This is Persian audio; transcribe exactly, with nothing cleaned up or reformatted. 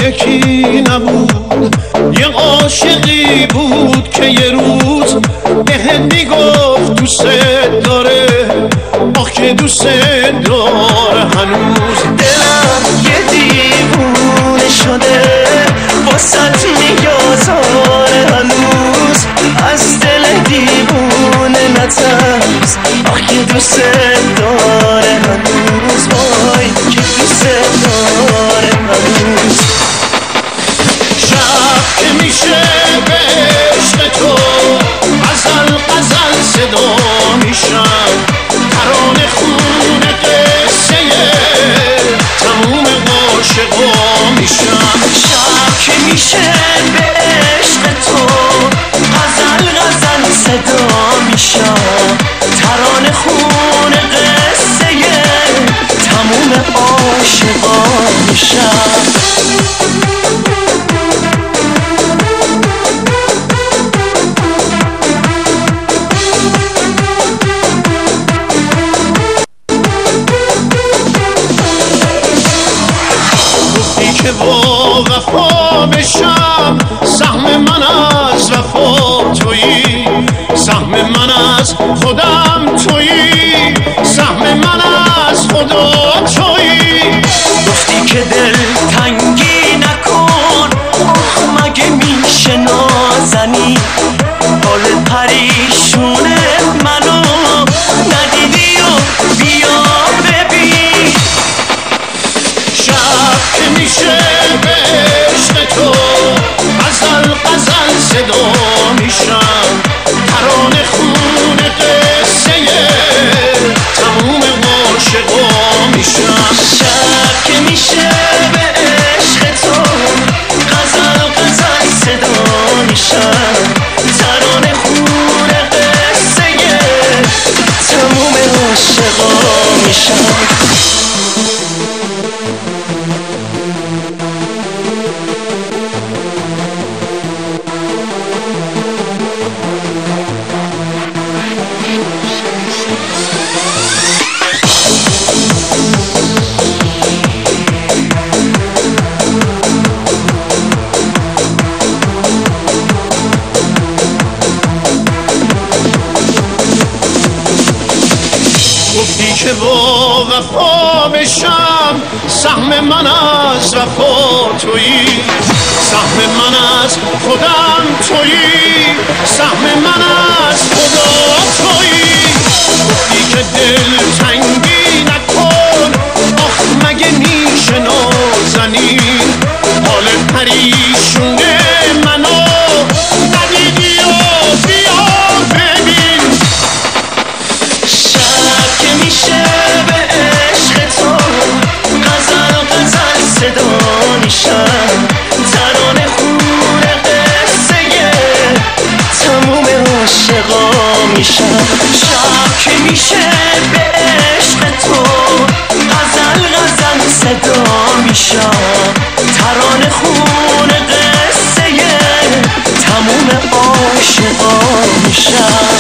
یکی نبود، یه عاشقی بود که یه روز بهت میگفت دوست داره، آخ که دوست داره هنوز. دلم یه دیوونه شده واسط میگذاره هنوز، از دل دیوونه نترس، آخ که دوست داره هنوز، وای که دوست داره هنوز. شب که میشه به عشق تو غزل غزل صدا میشم، ترانه خون قصه تموم عاشقا میشم. شب که میشه به عشق تو غزل غزل صدا میشم، ترانه خون قصه تموم عاشقا میشم. که با وفا بشم، سهم من از وفا تویی، سهم من از خودم تویی، سهم من از خدا تویی. گفتی که دل تنگی نکن، آخ مگه میشه نازنی، حال پریشونه منو ندیدی و بیا ببین. شب که میشه به عشق تو غزل غزل صدا میشم، ترانه خون قصه تموم عاشقا میشم. شب که میشه به عشق تو غزل غزل صدا میشم، ترانه خون قصه تموم عاشقا میشم. گفتی که با وفا بشم، سهم من از وفا تویی، سهم من از خودم تویی، سهم من از خدا تویی. گفتی که دل تنگی نکن، آخ مگه میشه نازنی، حال پریشونه منو ندیدی و بیا ببین. میشه به عشق تو غزل غزل صدا میشم، ترانه خون قصه تموم عاشقا میشم. شب که میشه به عشق تو غزل غزل صدا میشم، ترانه خون قصه تموم عاشقا میشم.